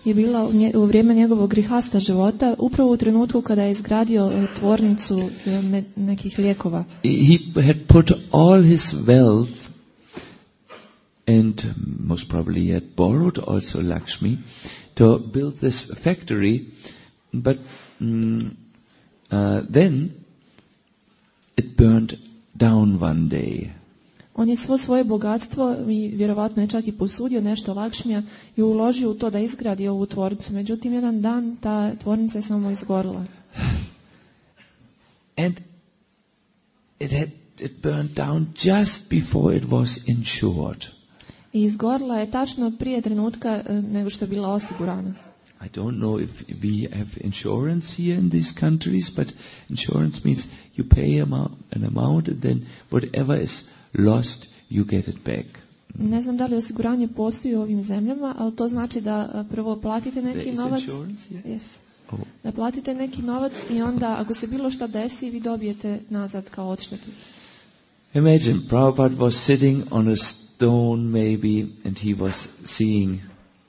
je bila u vrijeme njegovog grihasta života, upravo u trenutku kada je izgradio tvornicu nekih lijekova. He had put all his wealth and most probably had borrowed also Lakshmi to build this factory, but then it burned down one day. On je svo svoje bogatstvo i vjerovatno je čak i posudio nešto Lakšmija i uložio u to da izgradi ovu tvornicu. Međutim, jedan dan ta tvornica je samo izgorila. And it burned down just before it was insured. I izgorila je tačno prije trenutka nego što je bila osigurana. I don't know if we have insurance here in these countries, but insurance means you pay an amount and then whatever is lost, you get it back. Ne znam da li osiguranje postoji u ovim zemljama, ali to znači da prvo platite neki novac. Yes. Oh. Da platite neki novac i onda ako se bilo šta desi, vi dobijete nazad kao odštetu. Imagine Prabhupada was sitting on a stone maybe and he was seeing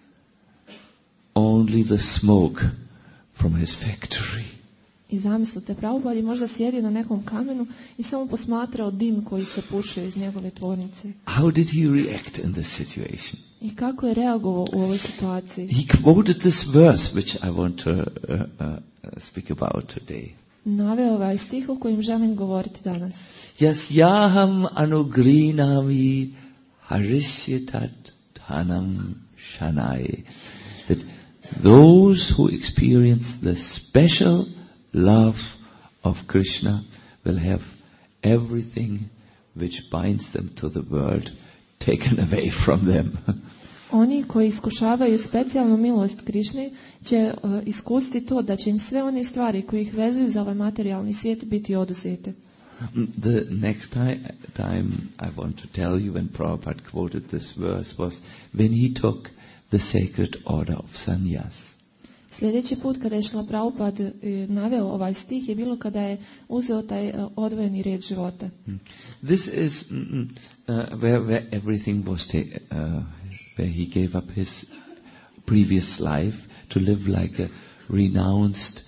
only the smoke from his factory. I zamislite, Prabhupada je možda sjedio na nekom kamenu i samo posmatrao dim koji se pušio iz njegove tvornice. How did he react in this situation? I kako je reagovao u ovoj situaciji? He quoted this verse which I want to speak about today. Naveo ovaj stih o kojim želim govoriti danas. Yasyaham anugrinami harishyatat dhanam shanai. That those who experience the special love of Krishna will have everything which binds them to the world taken away from them. Oni koji iskušavaju specijalnu milost Krišne će iskusiti to da će im sve one stvari koji ih vezuju za ovaj materijalni svijet biti oduzete. The next time I want to tell you when Prabhupada quoted this verse was when he took the sacred order of sannyas. Sljedeći put kada je Šrila Prabhupada naveo ovaj stih je bilo kada je uzeo taj odvojeni red života. This is where everything was where he gave up his previous life to live like a renounced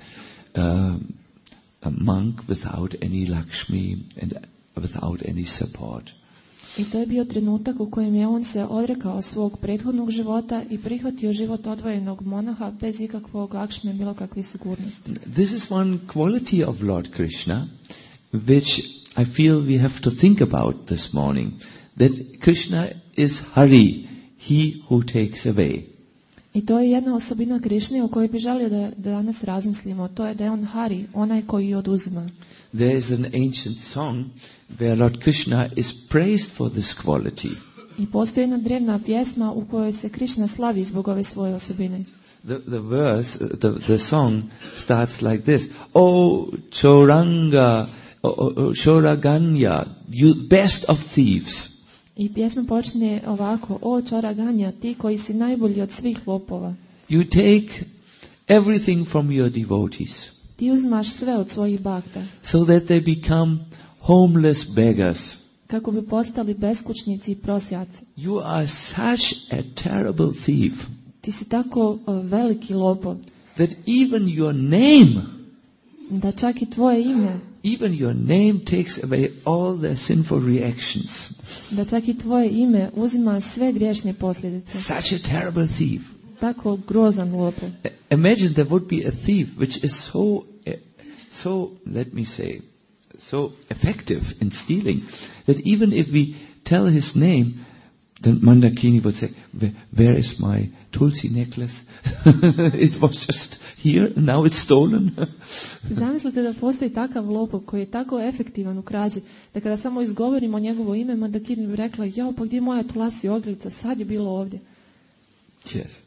a monk without any Lakshmi and without any support. I to je bio trenutak u kojem je on se odrekao svog prethodnog života i prihvatio život odvojenog monaha bez ikakvog Lakšme, bilo kakve sigurnosti. This is one quality of Lord Krishna which I feel we have to think about this morning. That Krishna is Hari, he who takes away. I to je jedna osobina Krišne o kojoj bi želio da danas razmislimo. To je da je on Hari, onaj koji oduzima. There is an ancient song where Lord Krishna is praised for this quality. I postoji jedna drevna pjesma u kojoj se Krišna slavi zbog ove svoje osobine. The song starts like this. Oh, Chauranga, Chauraganya, you best of thieves. I pjesma počne ovako: O Chauraganya, ti koji si najbolji od svih lopova. You take everything from your devotees. Ti uzimaš sve od svojih bhakta. So that they become homeless beggars. Kako bi postali beskućnici i prosjaci. You are such a terrible thief. Ti si tako veliki lopov. That even your name, da čak i tvoje ime, even your name takes away all their sinful reactions. Da čak i tvoje ime uzima sve griješne posljedice. Such a terrible thief. Tako grozan lopov. Imagine there would be a thief which is so let me say, so effective in stealing that even if we tell his name, then Mandakini would say, where is my Tulsi necklace? It was just here and now it's stolen. Zamislite da postoji takav lopov koji je tako efektivan u krađi da kada samo izgovorimo njegovo ime, Mandakini bi rekla, jao, pa gdje je moja Tulasi ogrlica, sad je bilo ovdje. Yes.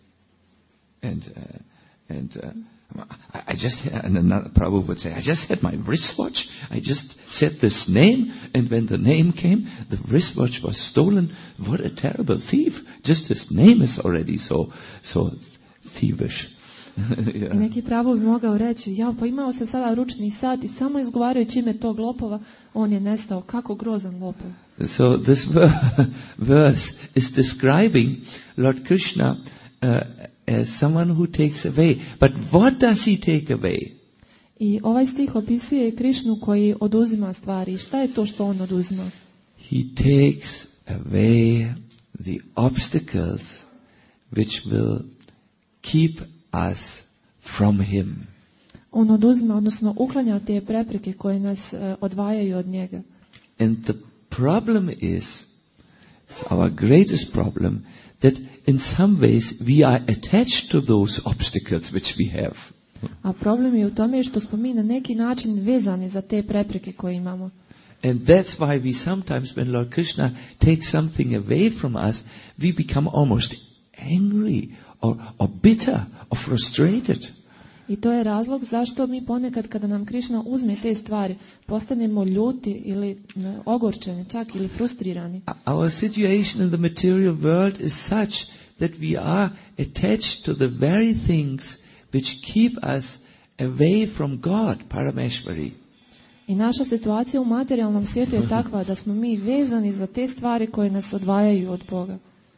I just had, and another Prabhu would say, I just had my wristwatch. I just said this name, and when the name came, the wristwatch was stolen. What a terrible thief! Just his name is already so thievish. I neki Prabhu bi mogao reći, ja, pa imao sam sada ručni sat i samo izgovarajući ime tog lopova, on je nestao. Kako grozan lopov. So this verse is describing Lord Krishna as someone who takes away. But what does he take away? I ovaj stih opisuje Krišnu koji oduzima stvari. Šta je to što on oduzima? He takes away the obstacles which will keep us from him. On oduzima, odnosno uklanja te prepreke koje nas odvajaju od njega. And the problem is, it's our greatest problem, that in some ways we are attached to those obstacles which we have. A problem je u tome što smo mi na neki način vezani za te prepreke koje imamo. And that's why we sometimes, when Lord Krishna takes something away from us, we become almost angry or bitter or frustrated. I to je razlog zašto mi ponekad kada nam Krišna uzme te stvari, postanemo ljuti ili ogorčeni, čak ili frustrirani. Our situation in the material world is such that we are attached to the very things which keep us away from God, Parameshwari. I naša situacija u materijalnom svijetu je takva da smo mi vezani za te stvari koje nas odvajaju od Boga.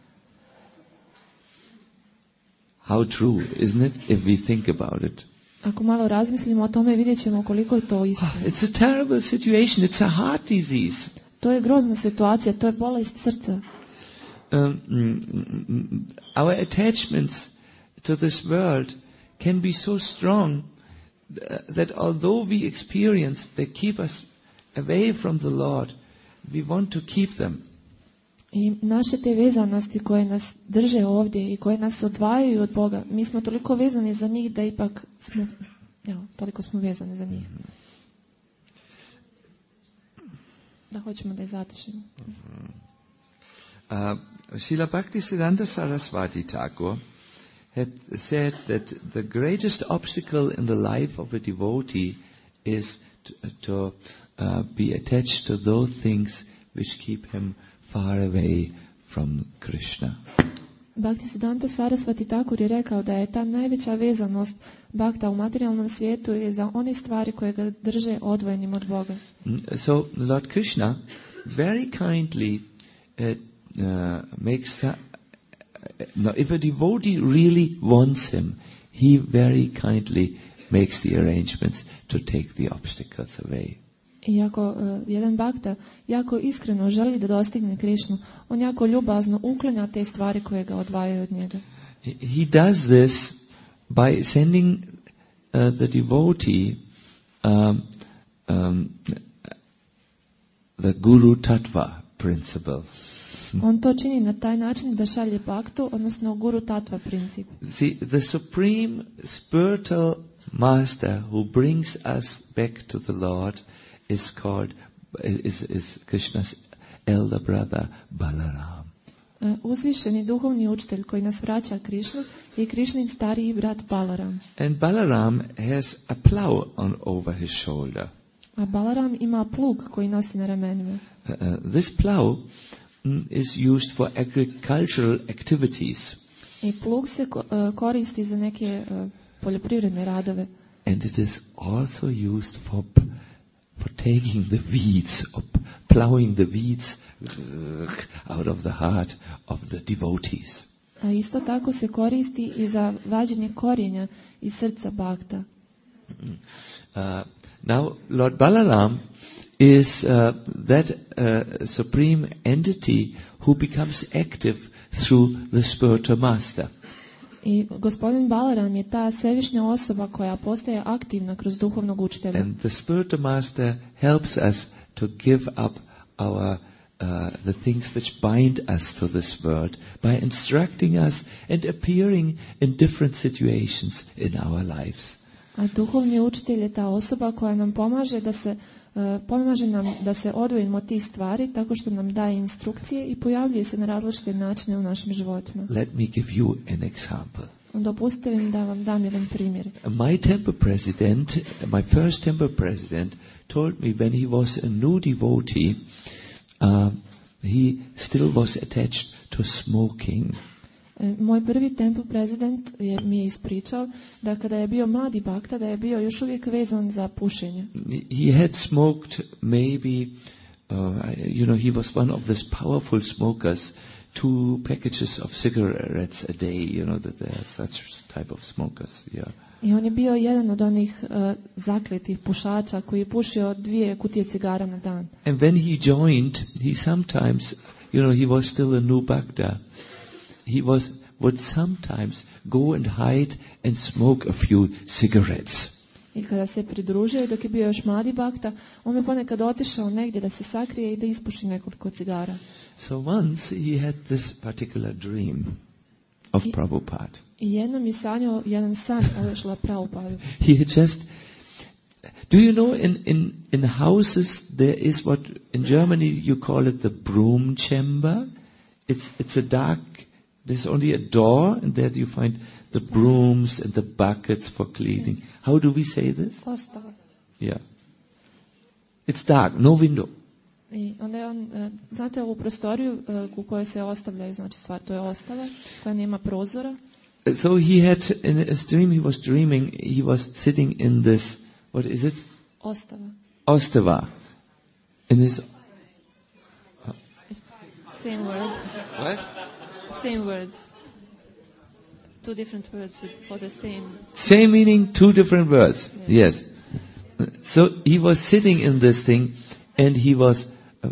How true, isn't it, if we think about it? Ako malo razmislimo o tome, vidjet ćemo koliko je to istina. It's a terrible situation. It's a heart disease. To je grozna situacija, to je bolest srca. Our attachments to this world can be so strong that although we experience they keep us away from the Lord, we want to keep them. I naše te vezanosti koje nas drže ovdje i koje nas odvajaju od Boga, mi smo toliko vezani za njih da ipak smo, toliko smo vezani za njih. Da hoćemo da je zadržimo. Srila Bhaktisiddhanta Saraswati Thakur had said that the greatest obstacle in the life of a devotee is to be attached to those things which keep him far away from Krishna. Bhaktisiddhanta Saraswati Thakur je rekao da je ta najveća vezanost bhakta u materijalnom svijetu je za one stvari koje ga drže odvojenim od Boga. So Lord Krishna very kindly makes if a devotee really wants him, he very kindly makes the arrangements to take the obstacles away. I ako jedan bhakta jako iskreno želi da dostigne Krišnu, on jako ljubazno uklanja te stvari koje ga odvajaju od njega. He does this by sending the devotee the Guru Tattva principle. On to čini na taj način da šalje bhaktu, odnosno Guru Tattva princip. See, the supreme spiritual master who brings us back to the Lord is called is Krishna's elder brother Balaram. Uzvišeni duhovni učitelj koji nas vraća Krišnu je Krišnin stariji brat Balaram. And Balaram has a plow over his shoulder. A Balaram ima plug koji nosi na ramenima. This plow is used for agricultural activities. I plug se koristi za neke poljoprivredne radove. And it is also used for taking the weeds, or plowing the weeds out of the heart of the devotees. A isto tako se koristi i za vađenje korijenja iz srca bhakta. Now, Lord Balaram is that supreme entity who becomes active through the spiritual master. I gospodin Balaram je ta svevišnja osoba koja postaje aktivna kroz duhovnog učitelja. And the spiritual master helps us to give up our the things which bind us to this world by instructing us and appearing in different situations in our lives. A duhovni učitelj je ta osoba koja nam pomaže nam da se odvojimo od tih stvari tako što nam daje instrukcije i pojavljuje se na različite načine u našim životima. Let me give you an example. Dopustite mi da vam dam jedan primjer. My first temple president told me when he was a new devotee, he still was attached to smoking. Moj prvi temple prezident mi je ispričao da kada je bio mladi bhakta da je bio još uvijek vezan za pušenje. He had smoked maybe, he was one of these powerful smokers 2 packages of cigarettes a day, you know, that there are such type of smokers, yeah. I on je bio jedan od onih zakletih pušača koji je pušio 2 kutije cigara na dan. And when he joined, he sometimes, you know, he was still a new Bhakta. He would sometimes go and hide and smoke a few cigarettes. I kada se pridružio, dok je bio još mladi bakta, on je ponekad otišao negdje da se sakrije i da ispuši nekoliko cigara. So once he had this particular dream of Prabhupada. I jednom je sanjao jedan san o Šrila Prabhupadu. He had just, do you know in houses there is what in Germany you call it the broom chamber? It's a dark, there's only a door and there you find the brooms and the buckets for cleaning. How do we say this? Ostava. Yeah. It's dark, no window. I onda je on, znate ovu prostoriju u kojoj se ostavljaju, znači stvar, to je ostava koja nema prozora. So he had, in his dream he was dreaming, he was sitting in this, what is it? Ostava. Ostava. In this... Same word. What? Same word. 2 different words for the same. Same meaning, 2 different words. Yes. So he was sitting in this thing and he was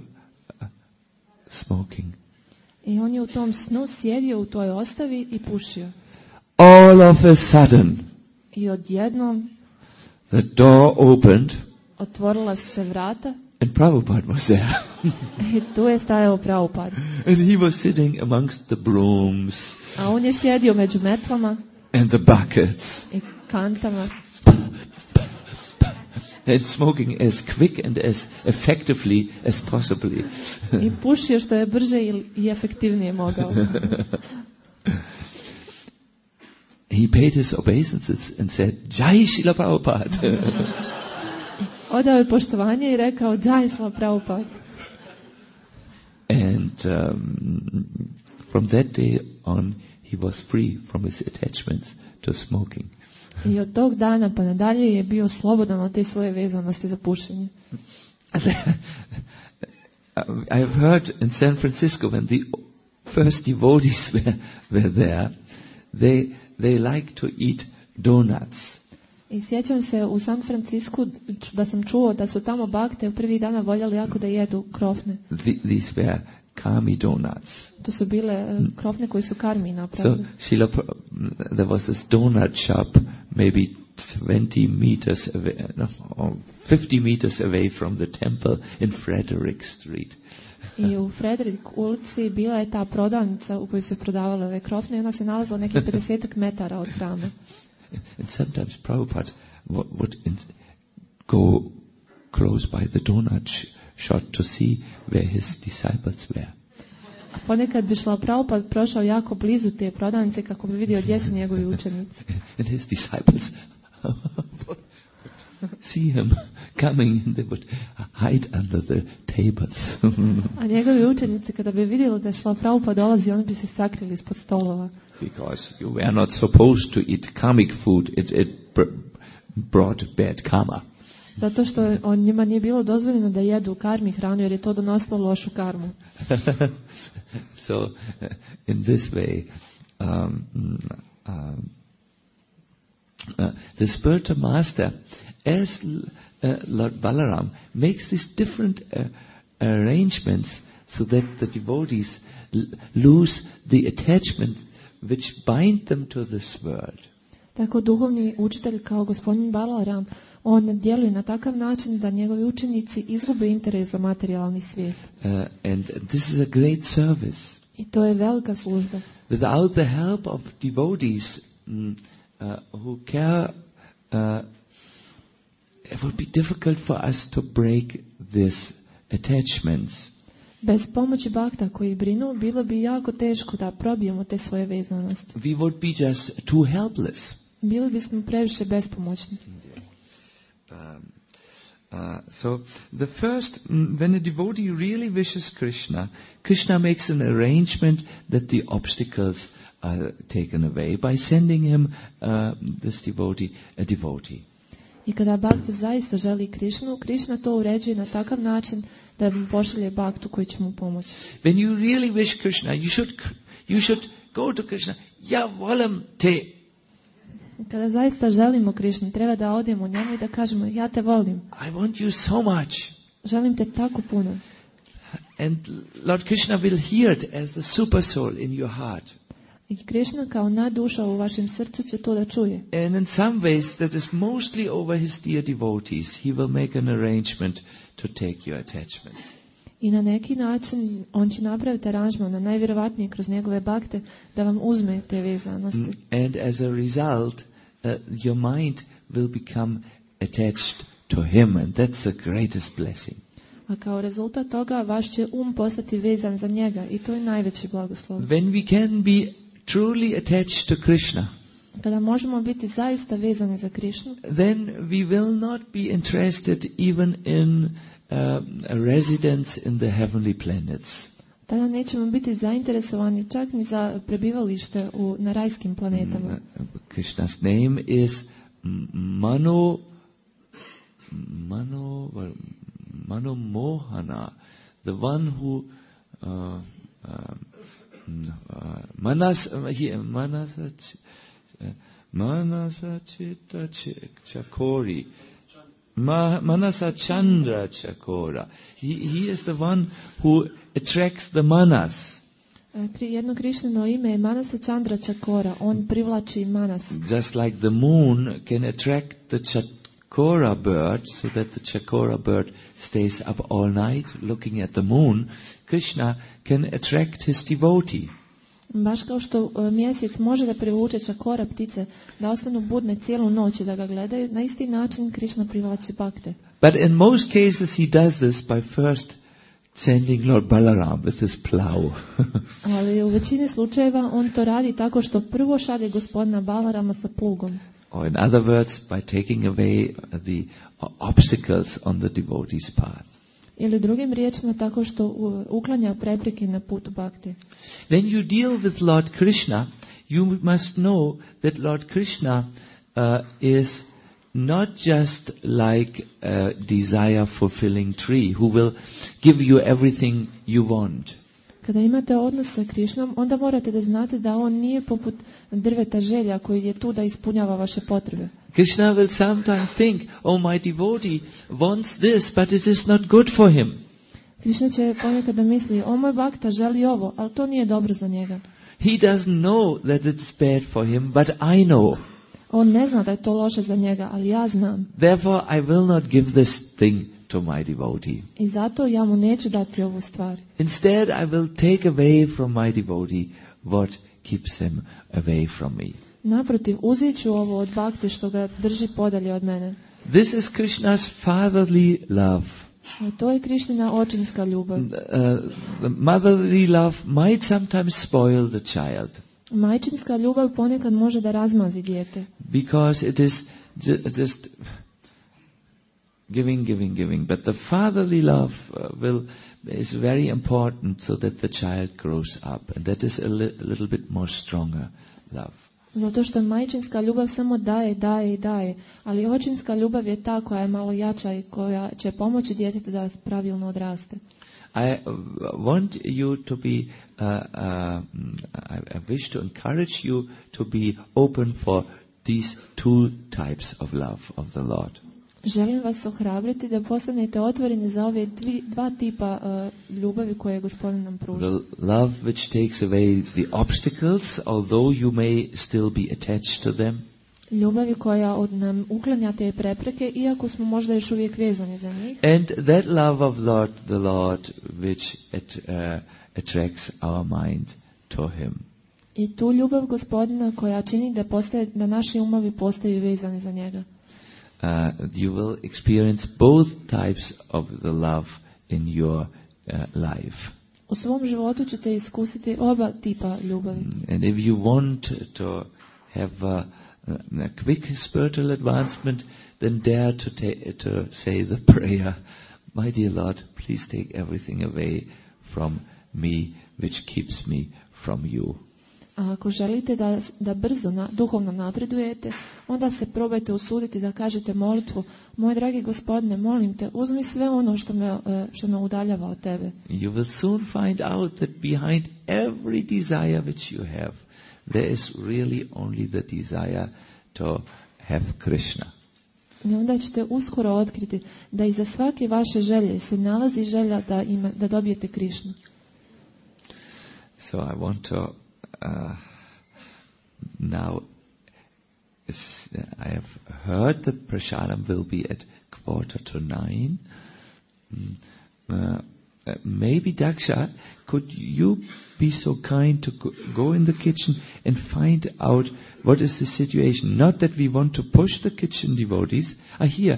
smoking. I on je u tom snu sjedio u toj ostavi i pušio. All of a sudden, I odjednom the door opened otvorila su se vrata and Prabhupada was there. i tu je stajao Prabhupada. And he was sitting amongst the brooms A on je sjedio među metlama and the buckets i kantama and smoking as quick and as effectively as possibly. i pušio što je brže i efektivnije mogao. He paid his obeisances and said, Jai Srila Prabhupada. Odao je poštovanje i rekao, Jai Srila Prabhupada. And from that day on, he was free from his attachments to smoking. I od tog dana pa nadalje je bio slobodan od te svoje vezanosti za pušenje. I have heard in San Francisco when the first devotees were there, they like to eat donuts. I sjećam se u San Francisku da sam čuo da su tamo bakte u prvih dana voljeli jako da jedu krofne. These were kami donuts. To su bile krofne koji su karmi napravili. So there was this donut shop maybe 20 meters away, or 50 meters away from the temple in Frederick Street. I u Frederick ulici bila je ta prodavnica u kojoj se prodavale ove krofne i ona se nalazila nekih 50 metara od hrama. And sometimes Prabhupada would go close by the donut shop to see where his disciples were. A ponekad bi Šrila Prabhupada prošao jako blizu te prodavnice kako bi vidio gdje su njegovi učenici. And his disciples see him coming and they would hide under the tables. A njegovi učenici kada bi vidjeli da Šrila Prabhupada dolazi, oni bi se sakrili ispod stolova. Because you were not supposed to eat karmic food, it brought bad karma. Zato što njima nije bilo dozvoljeno da jedu karmi hranu jer je to donosilo lošu karmu. So in this way the spiritual master as Lord Balaram makes these different arrangements so that the devotees lose the attachment which bind them to this world. Tako duhovni učitelj kao gospodin Balaram, on djeluje na takav način da njegovi učenici izgube interes za materijalni svijet. And this is a great service. I to je velika služba. Without the help of devotees who care, it would be difficult for us to break these attachments. Bez pomoći bakta koji brinu, bilo bi jako teško da probijemo te svoje vezanosti. We would be just too helpless. Bili bismo previše bespomoćni. So the first, when a devotee really wishes Krishna, Krishna makes an arrangement that the obstacles are taken away by sending him, this devotee, a devotee. I kada bakta zaista želi Krishnu, Krishna to uređuje na takav način da mu pošalje baktu koji će mu pomoći. When you really wish Krishna, you should go to Krishna. Ja volim te. Kada zaista želimo Krišnu, treba da odemo njemu i da kažemo, ja te volim. I want you so much. Želim te tako puno. And Lord Krishna will hear it as the super soul in your heart. I Krišna kao duša u vašem srcu će to da čuje. And in some ways that is mostly over his dear devotees. He will make an arrangement to take your attachments. I na neki način on će napraviti aranžman, na najvjerovatnije kroz njegove bakte, da vam uzme te vezanosti. And as a result, your mind will become attached to him, and that's the greatest blessing. A kao rezultat toga vaš će postati vezan za njega i to je najveći blagoslov. When we can be truly attached to Krishna, kada možemo biti zaista vezani za Krišnu, then we will not be interested even in a residence in the heavenly planets. Tada nećemo biti zainteresovani čak ni za prebivalište na rajskim planetama. Krishna's name is Mano Mohana, the one who Manasa Chitta Chakori, Manasa Chandra Chakora. He is the one who attracts the manas. Jedno Krišnino ime je Manasa Chandra Chakora. On privlači manas. Just like the moon can attract the Chakora bird, so that the Chakora bird stays up all night looking at the moon, Krishna can attract his devotee. Baš kao što mjesec može da privuče Chakora ptice, da ostanu budne cijelu noć i da ga gledaju, na isti način Krishna privlači bakte. But in most cases he does this by first sending Lord Balaram with his plow. Ali u većini slučajeva on to radi tako što prvo šalje gospodina Balarama sa plugom. Or in other words, by taking away the obstacles on the devotee's path. Ili drugim riječima tako što uklanja prepreke na putu bakte. When you deal with Lord Krishna, you must know that Lord Krishna is not just like a desire-fulfilling tree who will give you everything you want. Kada imate odnos sa Krišnom, onda morate da znate da on nije poput drveta želja koji je tu da ispunjava vaše potrebe. Krishna will sometimes think, oh, my devotee wants this, but it is not good for him. Krišna će ponekad da misli, o moj bakta želi ovo, ali to nije dobro za njega. He doesn't know that it's bad for him, but I know. On ne zna da je to loše za njega, ali ja znam. Therefore, I will not give this thing to my devotee. I zato ja mu neću dati ovu stvar. Instead, I will take away from my devotee what keeps him away from me. Naprotiv, uzet ću ovo od bakte što ga drži podalje od mene. This is Krishna's fatherly love. To je Krišnina očinska ljubav. The motherly love might sometimes spoil the child. Majčinska ljubav ponekad može da razmazi dijete. Because it is just giving. But the fatherly love is very important so that the child grows up. And that is a little bit more stronger love. Zato što majčinska ljubav samo daje, ali očinska ljubav je ta koja je malo jača i koja će pomoći djetetu da pravilno odraste. I want you to be, I wish to encourage you to be open for these two types of love of the Lord. Želim vas ohrabriti da postanete otvoreni za ove dva tipa ljubavi koje je Gospodin nam pruža. The love which takes away the obstacles, although you may still be attached to them. Ljubavi koja nam uklanja te prepreke, iako smo možda još uvijek vezani za njih. And that love of the Lord which attracts our mind to Him. I tu ljubav Gospodina koja čini da naši umovi postaju vezani za njega. You will experience both types of the love in your life. U svom životu ćete iskusiti oba tipa ljubavi. And if you want to have a quick spiritual advancement, then dare to say the prayer, my dear Lord, please take everything away from me which keeps me from you. A ako želite da brzo duhovno napredujete, onda se probajte usuditi da kažete molitvu: moj dragi Gospodine, molim te, uzmi sve ono što me udaljava od tebe. You will soon find out that behind every desire which you have, there is really only the desire to have Krishna. I onda ćete uskoro otkriti da iza svake vaše želje se nalazi želja da dobijete Krišnu. So I want to now, I have heard that prasadam will be at 8:45. Maybe Daksha, could you be so kind to go in the kitchen and find out what is the situation? Not that we want to push the kitchen devotees. Here,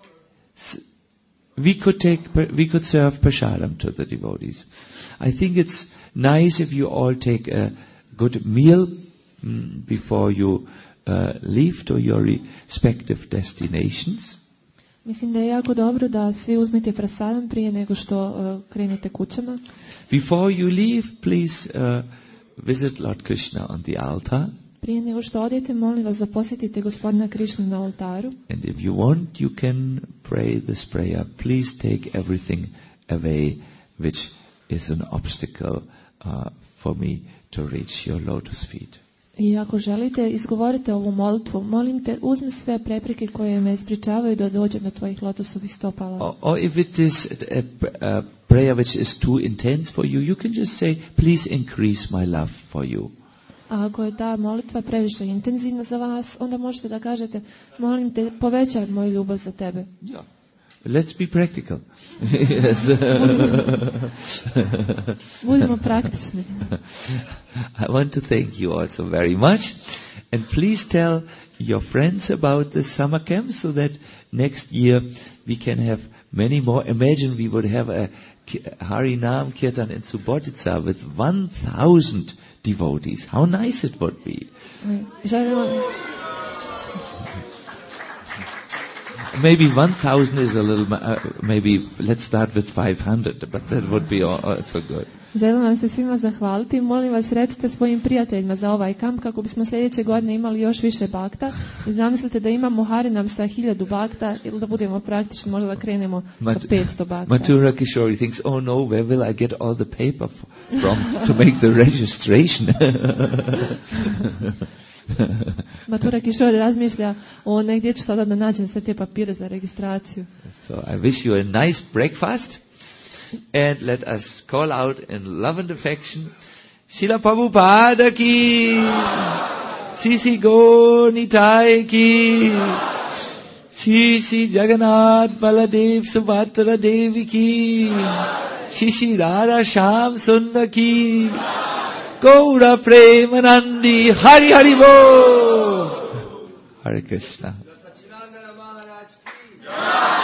we could serve prasadam to the devotees. I think it's nice if you all take a good meal before you leave to your respective destinations. Mislim da je jako dobro da svi uzmete prasadam prije nego što krenete kućama. Before you leave, please visit Lord Krishna on the altar. Prije nego što odete, molim vas da posjetite Gospodina Krišnu na oltaru. And if you want, you can pray this prayer. Please take everything away which is an obstacle for me to reach your lotus feet. I ako želite, izgovorite ovu molitvu: molim te, uzmi sve prepreke koje me ispričavaju da dođem do tvojih lotosovih stopala. Or if it is a prayer which is too intense for you, you can just say, please increase my love for you. A ako je ta molitva previše intenzivna za vas, onda možete da kažete: molim te, povećaj moju ljubav za tebe. Yeah. Let's be practical. Yes. Budimo praktični. I want to thank you also very much. And please tell your friends about the summer camp so that next year we can have many more. Imagine we would have a Harinam Kirtan in Subotica with 1,000 devotees. How nice it would be. Maybe 1,000 is a little, maybe let's start with 500, but that would be also good. Želim vam se svima zahvaliti. Molim vas, recite svojim prijateljima za ovaj kamp kako bismo sljedeće godine imali još više bakta. I zamislite da imamo Harinam sa 1000 bakta, ili da budemo praktični, možda da krenemo sa 500 bakta. Mathura Kishori thinks, oh no, where will I get all the paper from to make the registration? Mathura Kishori razmišlja o negdje ću sada da nađem sve te papire za registraciju. So I wish you a nice breakfast. And let us call out in love and affection, Srila Prabhupada ki, Sisi Gaur Nitai ki, Sisi Jagannath Baladev Subhadra Devi ki, Sisi Radha Shyam Sundar ki, Gaura Premanandi, Hari Hari Bol. Hare Krishna.